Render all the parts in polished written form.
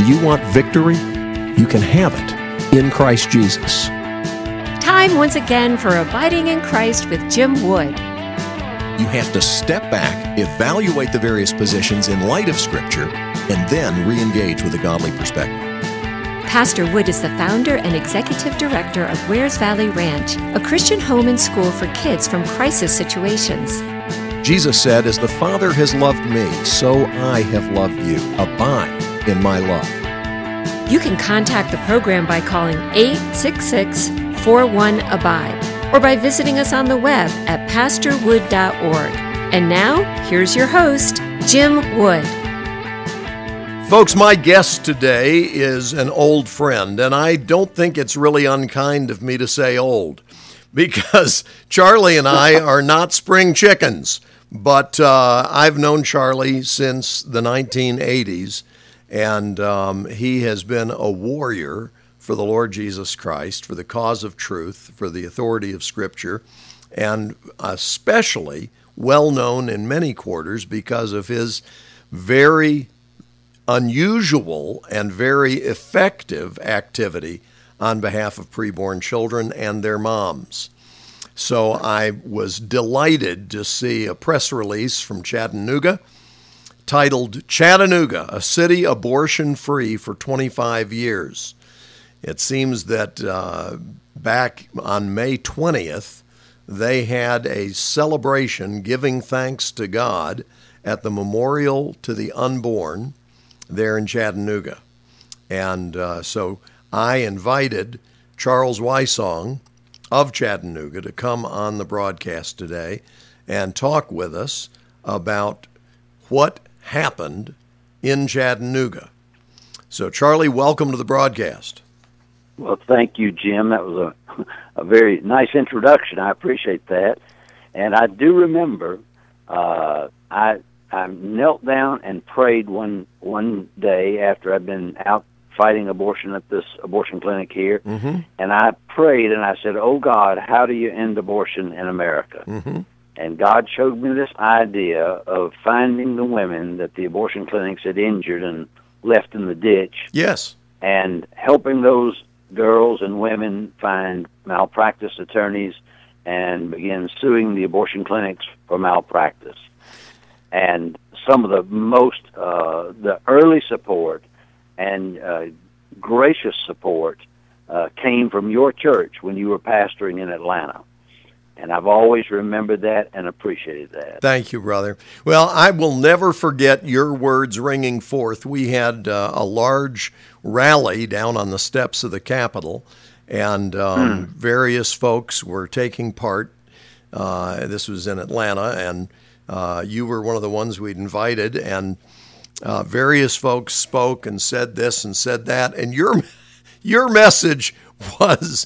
Do you want victory? You can have it in Christ Jesus. Time once again for Abiding in Christ with Jim Wood. You have to step back, evaluate the various positions in light of Scripture, and then re-engage with a godly perspective. Pastor Wood is the founder and executive director of Wares Valley Ranch, a Christian home and school for kids from crisis situations. Jesus said, "As the Father has loved me, so I have loved you. Abide in my love." You can contact the program by calling 866-41-ABIDE or by visiting us on the web at pastorwood.org. And now, here's your host, Jim Wood. Folks, my guest today is an old friend, and I don't think it's really unkind of me to say old, because Charlie and I are not spring chickens, but I've known Charlie since the 1980s, and he has been a warrior for the Lord Jesus Christ, for the cause of truth, for the authority of Scripture, and especially well known in many quarters because of his very unusual and very effective activity on behalf of preborn children and their moms. So I was delighted to see a press release from Chattanooga titled "Chattanooga, a city abortion-free for 25 years." It seems that back on May 20th, they had a celebration giving thanks to God at the Memorial to the Unborn there in Chattanooga. And so I invited Charles Wysong of Chattanooga to come on the broadcast today and talk with us about what happened in Chattanooga. So, Charlie, welcome to the broadcast. Well, thank you, Jim. That was a very nice introduction. I appreciate that. And I do remember I knelt down and prayed one day after I'd been out fighting abortion at this abortion clinic here. Mm-hmm. And I prayed and I said, "Oh, God, how do you end abortion in America?" Mm-hmm. And God showed me this idea of finding the women that the abortion clinics had injured and left in the ditch. Yes. And helping those girls and women find malpractice attorneys and begin suing the abortion clinics for malpractice. And some of the the early support and gracious support came from your church when you were pastoring in Atlanta. And I've always remembered that and appreciated that. Thank you, brother. Well, I will never forget your words ringing forth. We had a large rally down on the steps of the Capitol, and various folks were taking part. This was in Atlanta, and you were one of the ones we'd invited, and various folks spoke and said this and said that, and your message was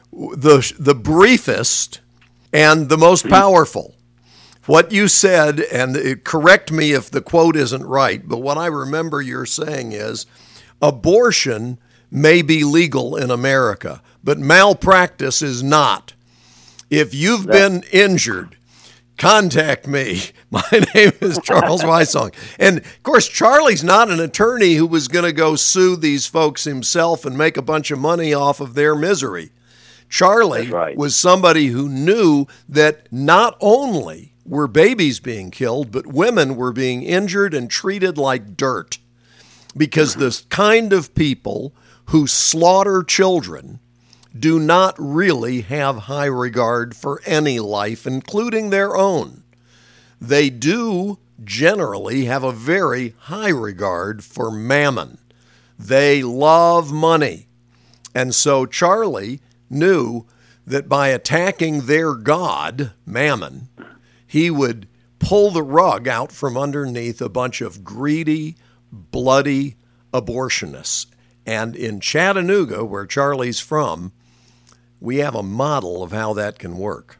the briefest and the most powerful. What you said, and correct me if the quote isn't right, but what I remember you're saying is, abortion may be legal in America, but malpractice is not. If you've been injured, contact me. My name is Charles Wysong. And, of course, Charlie's not an attorney who was going to go sue these folks himself and make a bunch of money off of their misery. Charlie was somebody who knew that not only were babies being killed, but women were being injured and treated like dirt, because the kind of people who slaughter children do not really have high regard for any life, including their own. They do generally have a very high regard for mammon. They love money. And so Charlie knew that by attacking their god, Mammon, he would pull the rug out from underneath a bunch of greedy, bloody abortionists. And in Chattanooga, where Charlie's from, we have a model of how that can work.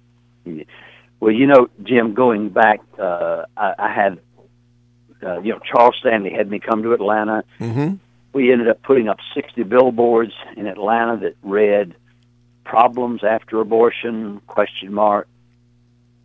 Well, you know, Jim, going back, I had, Charles Stanley had me come to Atlanta. Mm-hmm. We ended up putting up 60 billboards in Atlanta that read, "Problems after abortion, ?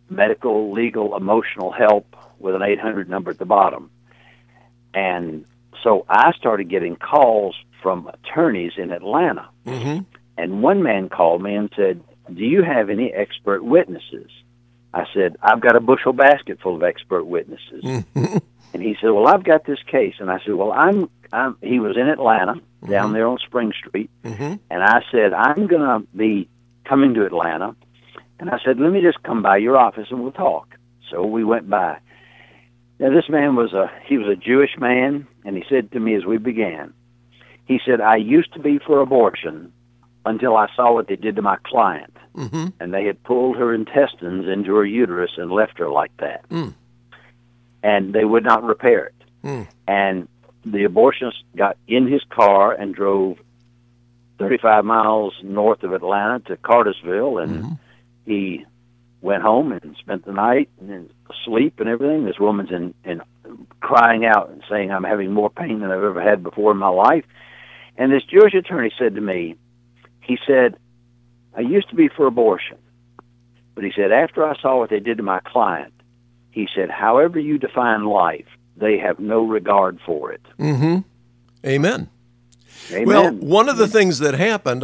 Medical, legal, emotional help," with an 800 number at the bottom. And so I started getting calls from attorneys in Atlanta. Mm-hmm. And one man called me and said, "Do you have any expert witnesses?" I said, "I've got a bushel basket full of expert witnesses." Mm-hmm. And he said, "Well, I've got this case." And I said, "Well, he was in Atlanta, down there on Spring Street. Mm-hmm. And I said, "I'm going to be coming to Atlanta." And I said, "Let me just come by your office and we'll talk." So we went by. Now, this man was a Jewish man, and he said to me as we began, he said, "I used to be for abortion until I saw what they did to my client." Mm-hmm. And they had pulled her intestines into her uterus and left her like that. Mm. And they would not repair it. Mm. And the abortionist got in his car and drove 35 miles north of Atlanta to Cartersville, and he went home and spent the night and asleep and everything. This woman's in crying out and saying, "I'm having more pain than I've ever had before in my life." And this Jewish attorney said to me, he said, "I used to be for abortion, but," he said, "after I saw what they did to my client," he said, "however you define life, they have no regard for it." Mm-hmm. Amen. Amen. Well, one of the things that happened,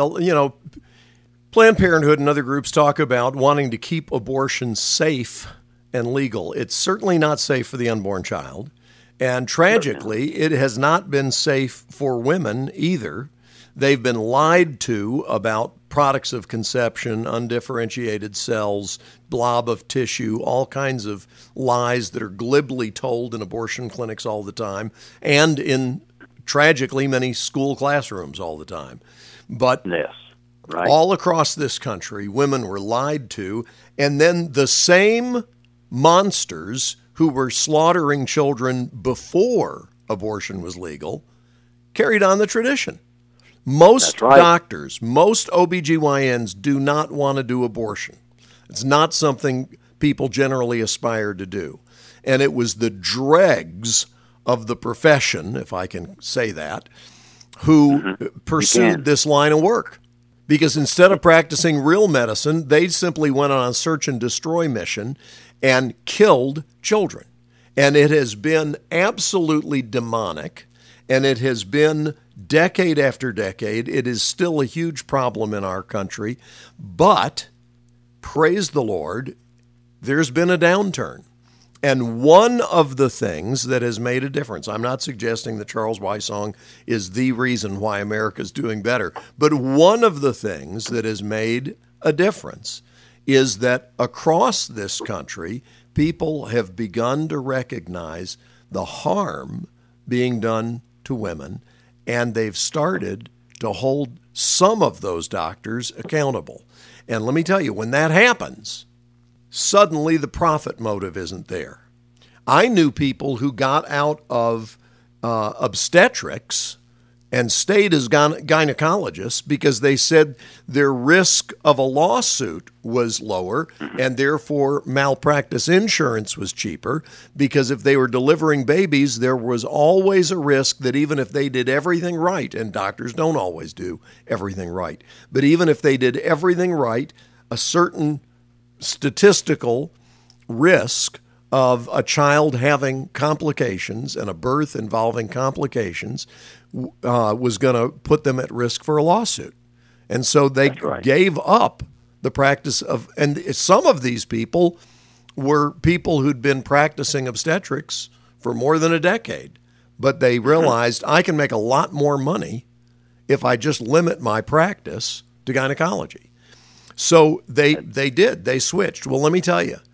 Planned Parenthood and other groups talk about wanting to keep abortion safe and legal. It's certainly not safe for the unborn child. And tragically, it has not been safe for women either. They've been lied to about products of conception, undifferentiated cells, blob of tissue, all kinds of lies that are glibly told in abortion clinics all the time, and in, tragically, many school classrooms all the time. But yes, right. All across this country, women were lied to, and then the same monsters who were slaughtering children before abortion was legal carried on the tradition. Most doctors, most OBGYNs do not want to do abortion. It's not something people generally aspire to do. And it was the dregs of the profession, if I can say that, who pursued this line of work. Because instead of practicing real medicine, they simply went on a search and destroy mission and killed children. And it has been absolutely demonic, and it has been decade after decade. It is still a huge problem in our country, but praise the Lord, there's been a downturn. And one of the things that has made a difference, I'm not suggesting that Charles Wysong is the reason why America's doing better, but one of the things that has made a difference is that across this country, people have begun to recognize the harm being done to women, and they've started to hold some of those doctors accountable. And let me tell you, when that happens, suddenly the profit motive isn't there. I knew people who got out of obstetrics and stayed as gynecologists because they said their risk of a lawsuit was lower and therefore malpractice insurance was cheaper, because if they were delivering babies, there was always a risk that even if they did everything right, and doctors don't always do everything right, but even if they did everything right, a certain statistical risk of a child having complications and a birth involving complications was going to put them at risk for a lawsuit. And so they gave up the practice of, and some of these people were people who'd been practicing obstetrics for more than a decade, but they realized I can make a lot more money if I just limit my practice to gynecology. So they switched. Well, let me tell you,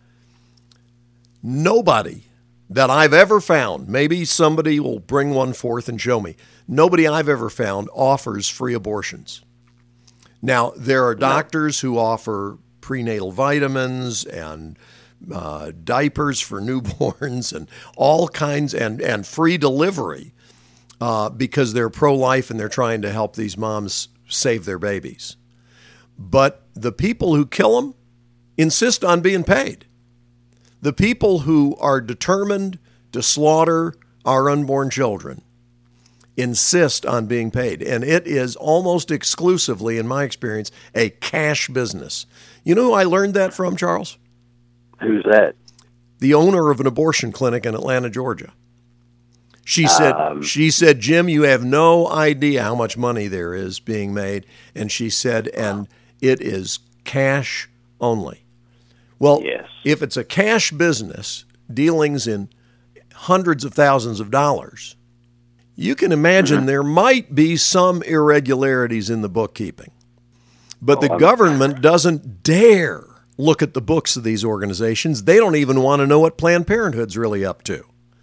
nobody that I've ever found, maybe somebody will bring one forth and show me, nobody I've ever found offers free abortions. Now, there are doctors who offer prenatal vitamins and diapers for newborns and all kinds, and free delivery because they're pro-life and they're trying to help these moms save their babies. But the people who kill them insist on being paid. The people who are determined to slaughter our unborn children insist on being paid. And it is almost exclusively, in my experience, a cash business. You know who I learned that from, Charles? Who's that? The owner of an abortion clinic in Atlanta, Georgia. She said, Jim, you have no idea how much money there is being made. And she said, and it is cash only. Well, Yes. if it's a cash business, dealings in hundreds of thousands of dollars, you can imagine there might be some irregularities in the bookkeeping. But the government doesn't dare look at the books of these organizations. They don't even want to know what Planned Parenthood's really up to.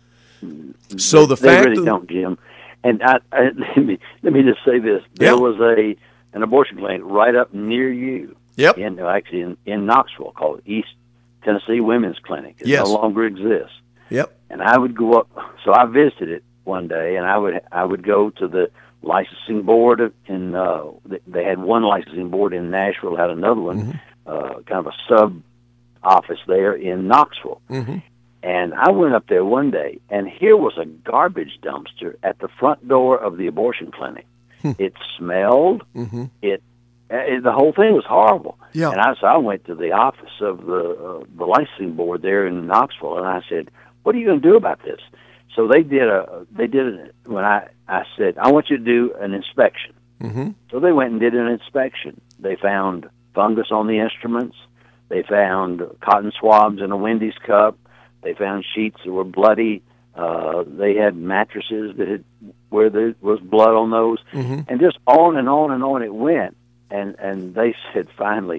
So the they fact really don't, Jim. And let me just say this: there was an abortion clinic right up near you. Yep. In Knoxville, called East Tennessee Women's Clinic. It no longer exists. Yep. And I would go up. So I visited it one day, and I would go to the licensing board. They had one licensing board in Nashville, had another one, kind of a sub office there in Knoxville. Mm-hmm. And I went up there one day, and here was a garbage dumpster at the front door of the abortion clinic. It smelled. Mm-hmm. The whole thing was horrible. Yeah. And so I went to the office of the licensing board there in Knoxville, and I said, "What are you going to do about this?" So they did when I said, "I want you to do an inspection." Mm-hmm. So they went and did an inspection. They found fungus on the instruments. They found cotton swabs in a Wendy's cup. They found sheets that were bloody. They had mattresses where there was blood on those, and just on and on and on it went. And they said, finally,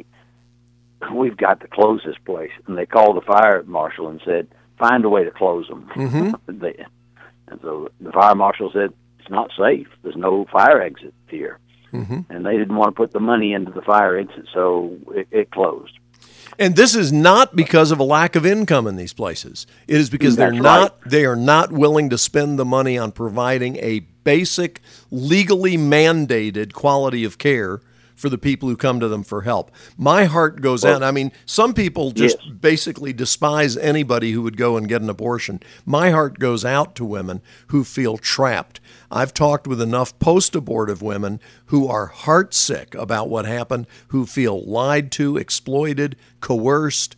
we've got to close this place. And they called the fire marshal and said, find a way to close them. Mm-hmm. And so the fire marshal said, it's not safe. There's no fire exit here. Mm-hmm. And they didn't want to put the money into the fire exit, so it closed. And this is not because of a lack of income in these places. It is because they are not willing to spend the money on providing a basic, legally mandated quality of care for the people who come to them for help. My heart goes out. I mean, some people just basically despise anybody who would go and get an abortion. My heart goes out to women who feel trapped. I've talked with enough post-abortive women who are heartsick about what happened, who feel lied to, exploited, coerced.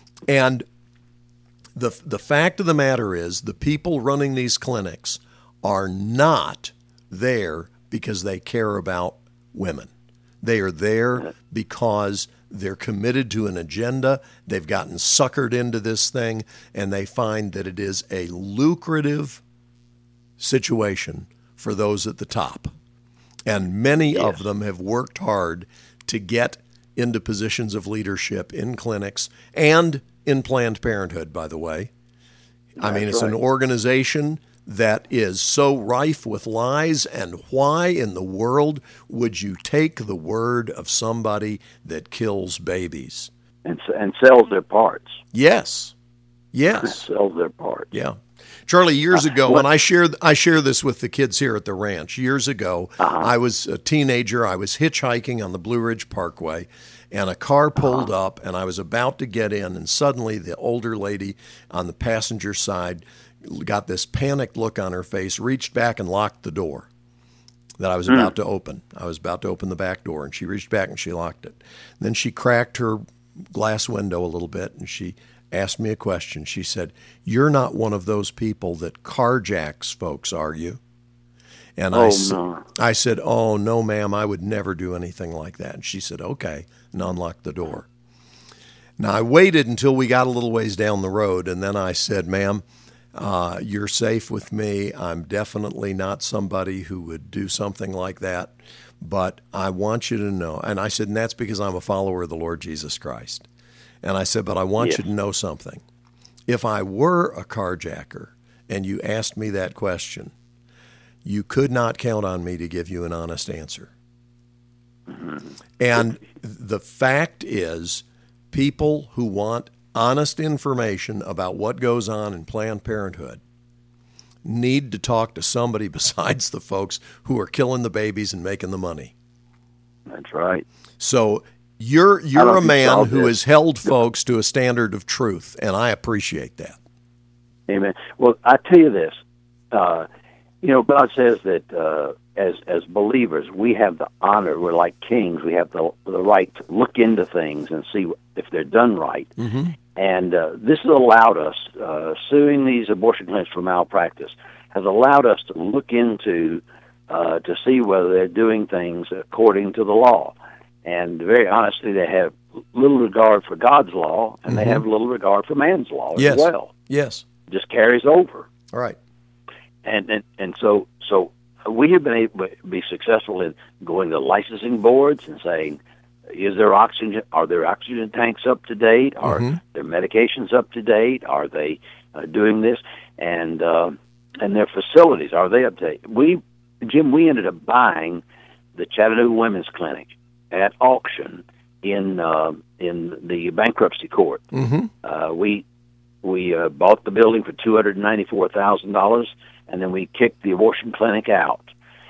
And the fact of the matter is the people running these clinics are not there because they care about women. They are there because they're committed to an agenda. They've gotten suckered into this thing, and they find that it is a lucrative situation for those at the top. And many of them have worked hard to get into positions of leadership in clinics and in Planned Parenthood, by the way. I mean, it's an organization that is so rife with lies, and why in the world would you take the word of somebody that kills babies? And sells their parts. Yes. Sells their parts. Yeah. Charlie, years ago, and I share this with the kids here at the ranch. Years ago, I was a teenager. I was hitchhiking on the Blue Ridge Parkway, and a car pulled up, and I was about to get in, and suddenly the older lady on the passenger side got this panicked look on her face, reached back and locked the door that I was about to open. I was about to open the back door, and she reached back and she locked it. And then she cracked her glass window a little bit, and she asked me a question. She said, "You're not one of those people that carjacks folks, are you?" And I said, "Oh, no, ma'am, I would never do anything like that." And she said, "Okay," and unlocked the door. Now, I waited until we got a little ways down the road, and then I said, "Ma'am, you're safe with me. I'm definitely not somebody who would do something like that, but I want you to know." And I said, and that's because I'm a follower of the Lord Jesus Christ. And I said, but I want you to know something. If I were a carjacker and you asked me that question, you could not count on me to give you an honest answer. And the fact is, people who want honest information about what goes on in Planned Parenthood need to talk to somebody besides the folks who are killing the babies and making the money. That's right. So you're a man who has held folks to a standard of truth, and I appreciate that. Amen. Well, I tell you this, God says that as believers, we have the honor. We're like kings. We have the right to look into things and see if they're done right. Mm-hmm. And this has allowed us, suing these abortion clinics for malpractice, has allowed us to look into to see whether they're doing things according to the law. And very honestly, they have little regard for God's law, and they have little regard for man's law as well. Yes. Just carries over. All right. And so we have been able to be successful in going to licensing boards and saying, is there oxygen? Are their oxygen tanks up to date? Are their medications up to date? Are they doing this? And their facilities, are they up to date? Jim, we ended up buying the Chattanooga Women's Clinic at auction in the bankruptcy court. We bought the building for $294,000, and then we kicked the abortion clinic out.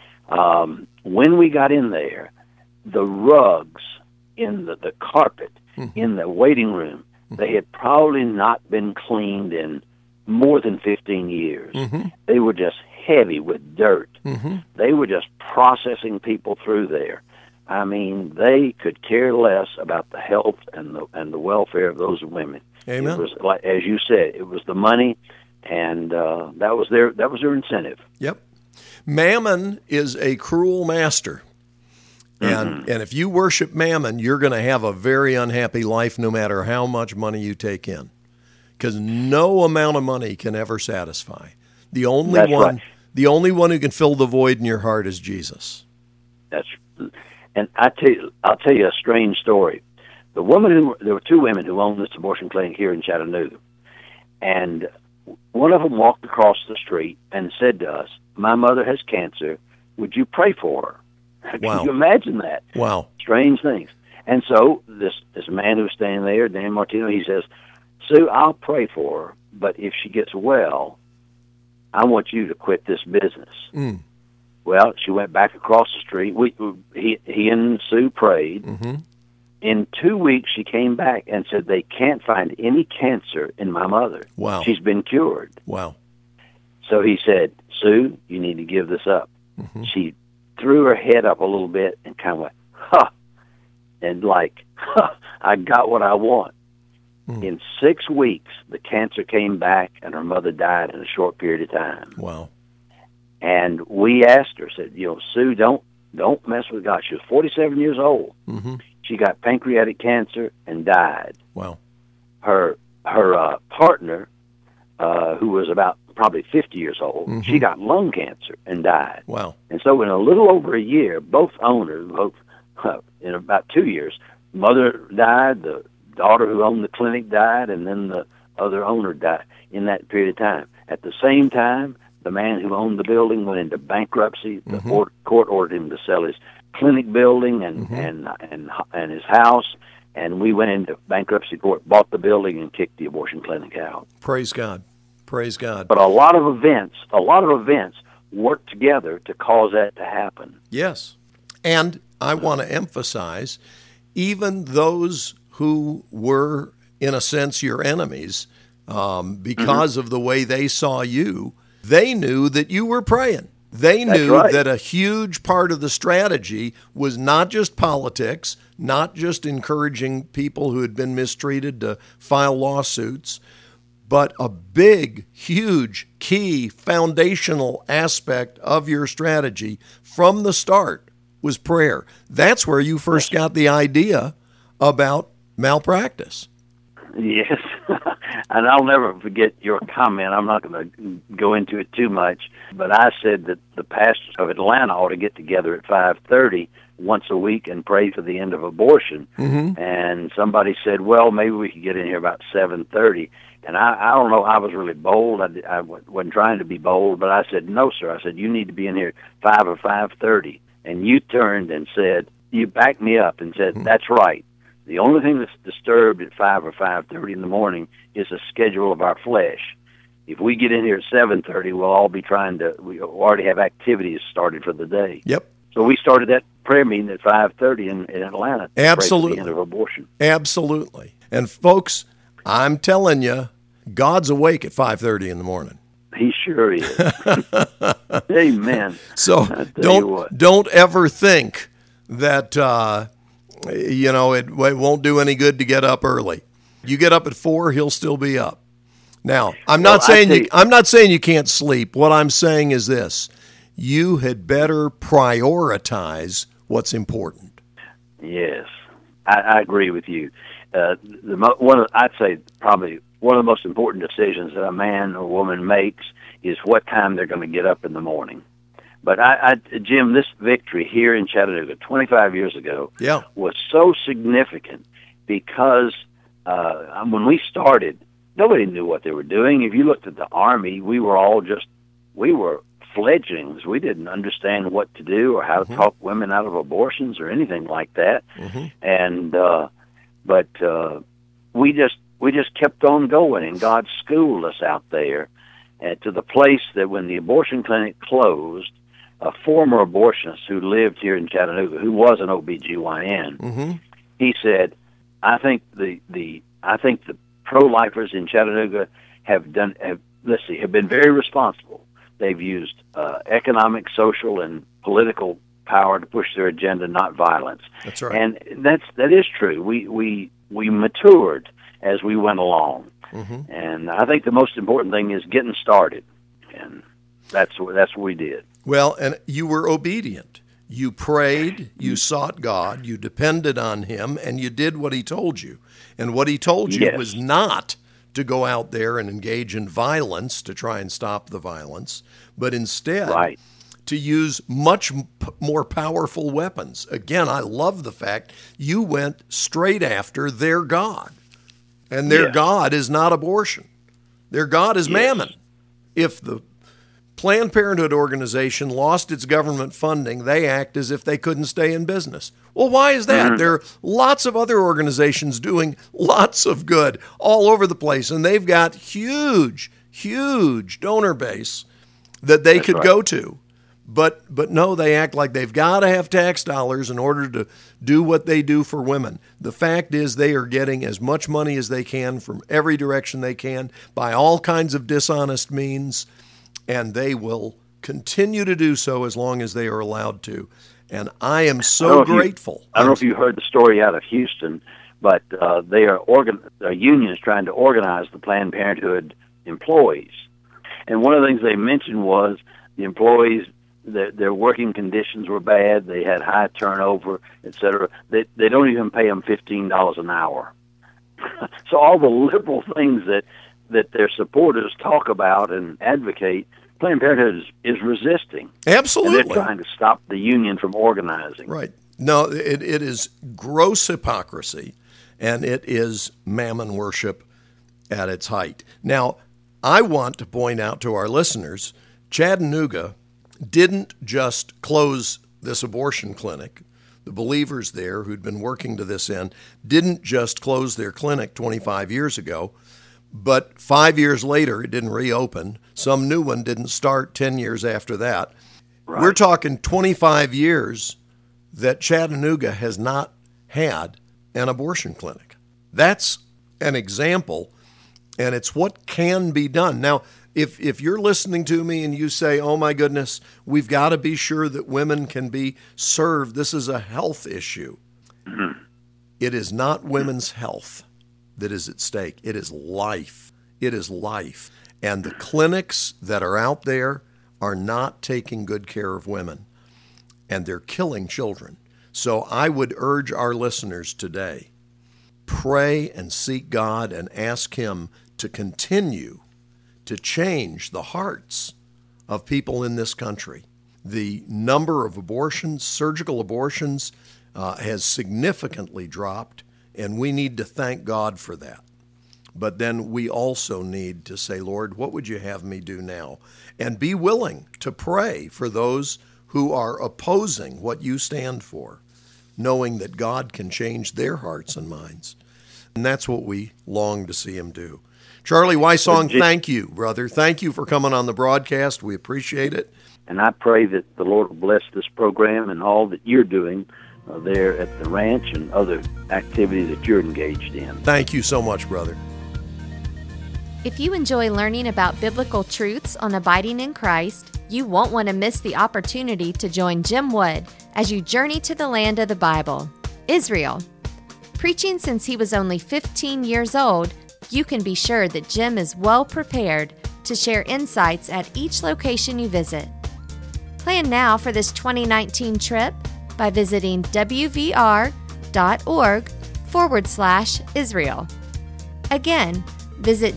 When we got in there, the rugs in the carpet in the waiting room, they had probably not been cleaned in more than 15 years. They were just heavy with dirt. They were just processing people through there. I mean, they could care less about the health and the welfare of those women. Amen. It was, like, as you said, it was the money, and that was their incentive. Yep. Mammon is a cruel master. And if you worship mammon, you're going to have a very unhappy life no matter how much money you take in, because no amount of money can ever satisfy. The only one who can fill the void in your heart is Jesus. And I'll tell you a strange story. There were two women who owned this abortion clinic here in Chattanooga, and one of them walked across the street and said to us, "My mother has cancer. Would you pray for her?" Wow. Can you imagine that? Wow. Strange things. And so this man who was standing there, Dan Martino, he says, "Sue, I'll pray for her, but if she gets well, I want you to quit this business." Well, she went back across the street. He and Sue prayed. In 2 weeks, she came back and said, "They can't find any cancer in my mother. Wow. She's been cured." Wow. So he said, "Sue, you need to give this up." She threw her head up a little bit and kind of went, "Huh," and like, "Huh, I got what I want." In 6 weeks, the cancer came back, and her mother died in a short period of time. Wow. And we asked her, said, "Sue, don't mess with God." She was 47 years old. She got pancreatic cancer and died. Wow. Her partner, who was about probably 50 years old, she got lung cancer and died. Wow. And so in a little over a year, both owners, in about 2 years, mother died, the daughter who owned the clinic died, and then the other owner died in that period of time. At the same time, the man who owned the building went into bankruptcy. The court ordered him to sell his clinic building and his house, and we went into bankruptcy court, bought the building, and kicked the abortion clinic out. Praise God. Praise God. But a lot of events work together to cause that to happen. Yes. And I want to emphasize, even those who were, in a sense, your enemies, because of the way they saw you, they knew that you were praying. They knew that a huge part of the strategy was not just politics, not just encouraging people who had been mistreated to file lawsuits, but a big, huge, key, foundational aspect of your strategy from the start was prayer. That's where you first got the idea about malpractice. Yes, and I'll never forget your comment. I'm not going to go into it too much, but I said that the pastors of Atlanta ought to get together at 5:30 once a week and pray for the end of abortion. And somebody said, "Well, maybe we could get in here about 7:30." And I don't know, I was really bold. I wasn't trying to be bold, but I said, "No, sir." I said, "You need to be in here 5 or 5:30. And you turned and said, you backed me up and said, "That's right. The only thing that's disturbed at 5 or 5:30 in the morning is the schedule of our flesh. If we get in here at 7:30, we'll all be we already have activities started for the day." Yep. So we started that prayer meeting at 5:30 in Atlanta. Absolutely. To pray for the end of abortion. Absolutely. And folks, I'm telling you, God's awake at 5:30 in the morning. He sure is. Amen. So don't ever think that it won't do any good to get up early. You get up at 4, he'll still be up. Now, I'm not saying you can't sleep. What I'm saying is this: you had better prioritize what's important. Yes, I agree with you. I'd say probably one of the most important decisions that a man or woman makes is what time they're going to get up in the morning. But Jim, this victory here in Chattanooga 25 years ago was so significant because when we started, nobody knew what they were doing. If you looked at the Army, we were fledglings. We didn't understand what to do or how to talk women out of abortions or anything like that. And but we just kept on going, and God schooled us out there to the place that when the abortion clinic closed, a former abortionist who lived here in Chattanooga, who was an OBGYN, he said, I think the pro-lifers in Chattanooga have been very responsible. They've used economic, social, and political power to push their agenda, not violence. That's right. And that is true. We matured as we went along. And I think the most important thing is getting started. And that's what we did. Well, and you were obedient. You prayed, you sought God, you depended on Him, and you did what He told you. And what He told you was not to go out there and engage in violence to try and stop the violence, but instead to use much more powerful weapons. Again, I love the fact you went straight after their God. And their God is not abortion. Their God is mammon. If the Planned Parenthood organization lost its government funding, they act as if they couldn't stay in business. Well, why is that? There are lots of other organizations doing lots of good all over the place, and they've got huge donor base that they could go to. But no, they act like they've got to have tax dollars in order to do what they do for women. The fact is they are getting as much money as they can from every direction they can by all kinds of dishonest means, and they will continue to do so as long as they are allowed to. And I am so grateful. I don't know if you heard the story out of Houston, but a union is trying to organize the Planned Parenthood employees. And one of the things they mentioned was the employees, their working conditions were bad, they had high turnover, et cetera. They don't even pay them $15 an hour. So all the liberal things that their supporters talk about and advocate, Planned Parenthood is resisting. Absolutely. And they're trying to stop the union from organizing. Right. No, it is gross hypocrisy, and it is mammon worship at its height. Now, I want to point out to our listeners, Chattanooga didn't just close this abortion clinic. The believers there who'd been working to this end didn't just close their clinic 25 years ago, but 5 years later, it didn't reopen. Some new one didn't start 10 years after that. Right. We're talking 25 years that Chattanooga has not had an abortion clinic. That's an example, and it's what can be done. Now, if you're listening to me and you say, oh my goodness, we've got to be sure that women can be served, this is a health issue. It is not women's health that is at stake. It is life. It is life. And the clinics that are out there are not taking good care of women, and they're killing children. So I would urge our listeners today, pray and seek God and ask Him to continue to change the hearts of people in this country. The number of abortions, surgical abortions, has significantly dropped, and we need to thank God for that. But then we also need to say, Lord, what would you have me do now? And be willing to pray for those who are opposing what you stand for, knowing that God can change their hearts and minds. And that's what we long to see Him do. Charlie Wysong, thank you, brother. Thank you for coming on the broadcast. We appreciate it. And I pray that the Lord will bless this program and all that you're doing there at the ranch and other activities that you're engaged in. Thank you so much, brother. If you enjoy learning about biblical truths on abiding in Christ, you won't want to miss the opportunity to join Jim Wood as you journey to the land of the Bible, Israel. Preaching since he was only 15 years old, you can be sure that Jim is well prepared to share insights at each location you visit. Plan now for this 2019 trip by visiting wvr.org/Israel. Again, visit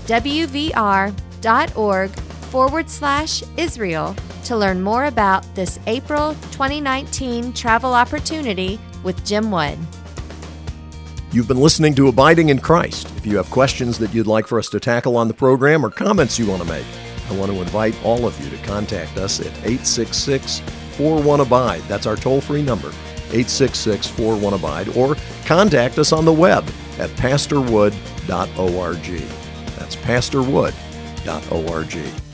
wvr.org/Israel to learn more about this April 2019 travel opportunity with Jim Wood. You've been listening to Abiding in Christ. If you have questions that you'd like for us to tackle on the program or comments you want to make, I want to invite all of you to contact us at 866-41-ABIDE. That's our toll-free number, 866-41-ABIDE, or contact us on the web at pastorwood.org. That's pastorwood.org.